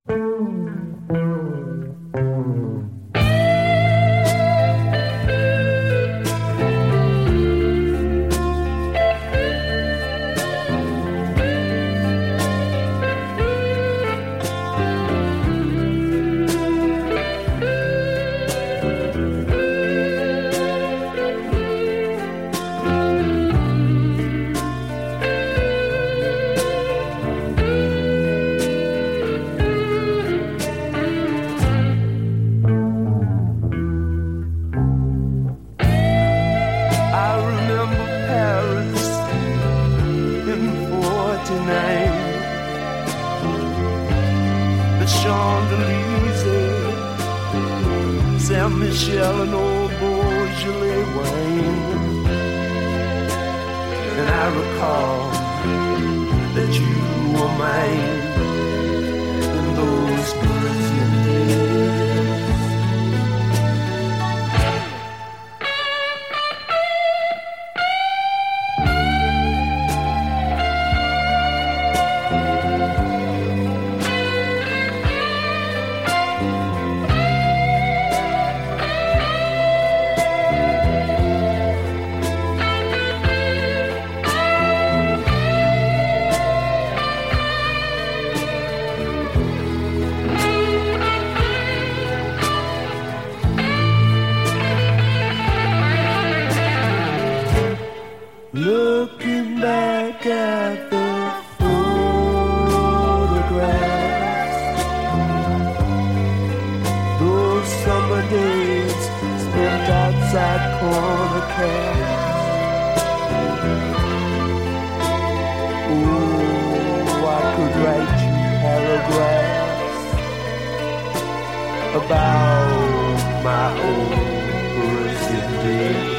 Saint-Michel and old Beaujolais wine. And I recall that you were mine in those Parisian days. Looking back at the photographs, those summer days spent outside corner cafes. Oh, I could write you paragraphs about my old Parisian days.